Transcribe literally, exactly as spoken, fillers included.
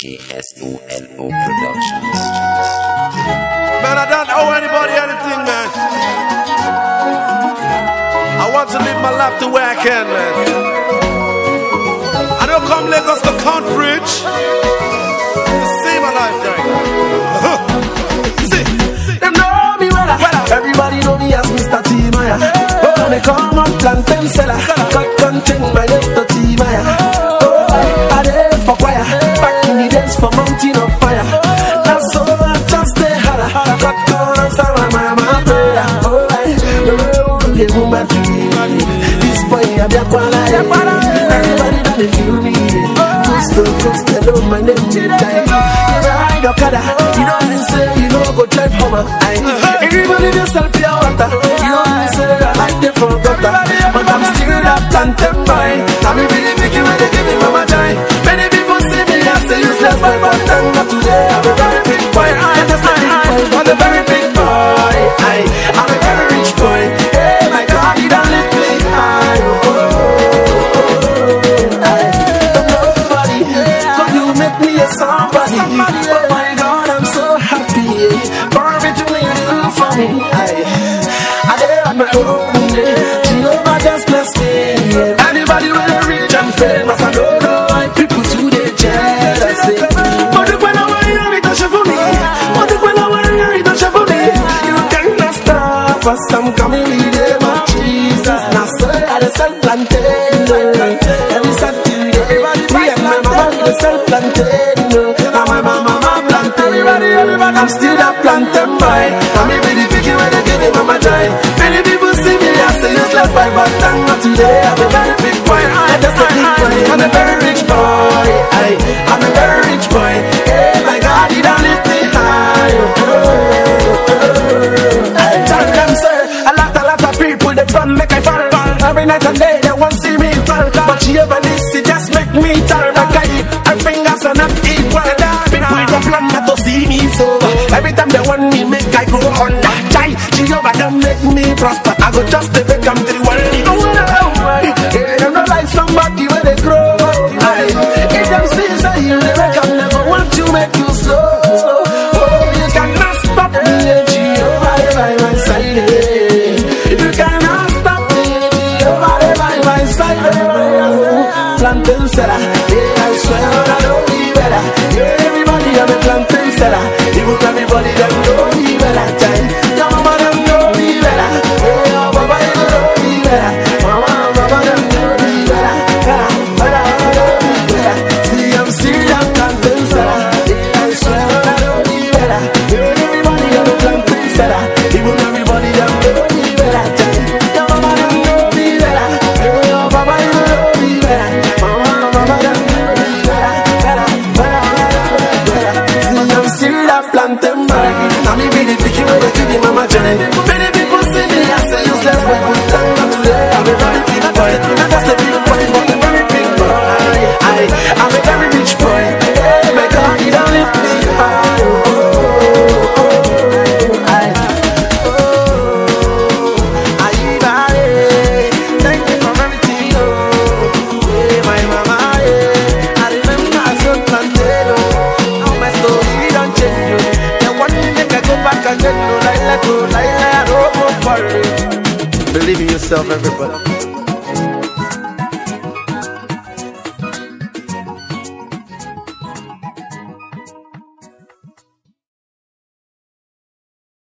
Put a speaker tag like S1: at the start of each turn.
S1: J S O L O Productions.
S2: Man, I don't owe anybody anything, man. I want to live my life the way I can, man. I don't come Lagos to count bridge to see my life, right? See, see.
S3: Them know me well, well. Everybody know me as Mister T-Maya. Oh, they come on plantain seller. Cut content, my name to T-Maya. Oh, I did for choir. Back in the days for mountain of fire. Now so I just stay harder. Cut corners, I want my mama prayer. Oh, the world, the woman to me. This boy, I'm your koala. Everybody that they feel me. Coast to coast, hello, my name is Jai. You Okada, you know what say, you know go drive home. Everybody yourself your water. You know what say, I like them for gutter. But I'm still that plantain boy. I'm really picking when they give me mama joy. Many people see me as a useless boy, but I'm not today. I'm a very big boy. I'm just a big boy, I'm a very big boy. I, I'm a very rich boy. Hey, my God, you don't lift me high. Oh, oh, oh, I, nobody, could you make me a somebody? Oh my God, I'm so happy. For everything you do for me, I, I did on my own. Jehovah just bless me. Anybody with a rich and famous, I don't know why people today jealous. But if when I want you, it doesn't for me. But if when I want you, it doesn't for me. You cannot stop us. I'm coming with them, oh Jesus. Now so I just sell plantain. Every Saturday, me and my mama we sell plantain. Now my mama plantain. I'm still that plantain boy. I'm even the picking when they give me mama joy. Many people see me as a useless boy, but I'm not today. I'm a very big boy. I'm just a big boy. I'm a very rich boy. I, I'm a very rich boy. Hey, my God, he don't lift me high. Oh, oh, oh. I tell them, sir, a lot, a lot of people they run make I fall. Every night and day they want see me fall. But she ever listen, just make me tell like I eat. Her fingers are not equal. People don't plan not to see me so. Every time they want me, make I go on that chai. She over them make me prosper. I go just to make them to the world. Oh, yeah, them not like somebody where they grow. Aye. If them see say you never come, never want to make you slow. Oh, you cannot stop me, Jehovah by my side. You cannot stop me, Jehovah by my side. Plantain seller, yeah, I swear I know me better. Yeah, everybody on the plantain seller. Even everybody that know me better. Your mama them know me better. Yeah, your papa you know me better. Mama, mama them know me better. Better, better, know me better. See, I'm still that plantain seller. Yeah, I swear I know me better. Yeah, everybody on the plantain seller. Even everybody that know me better. Your mama them know me better. Yeah, your papa you know me better. Mama, mama them know me better. Better, better, know me better. See, I'm still that plantain boy. Now me be the picking when they give me mama journey. Many people see me as a useless boy, but I'm not today. I'm a very big boy. Not just a big boy, but a very big boy. I, I'm a very rich boy. Hey, my God, he don't lift me high. Oh, oh, oh, I, oh, I, I, thank you for everything. Oh, hey, my mama, yeah. I remember I was planted. Oh, now my story don't change. The one thing I go back again, no, like, let go, like, let go, for it. Believe in yourself, everybody.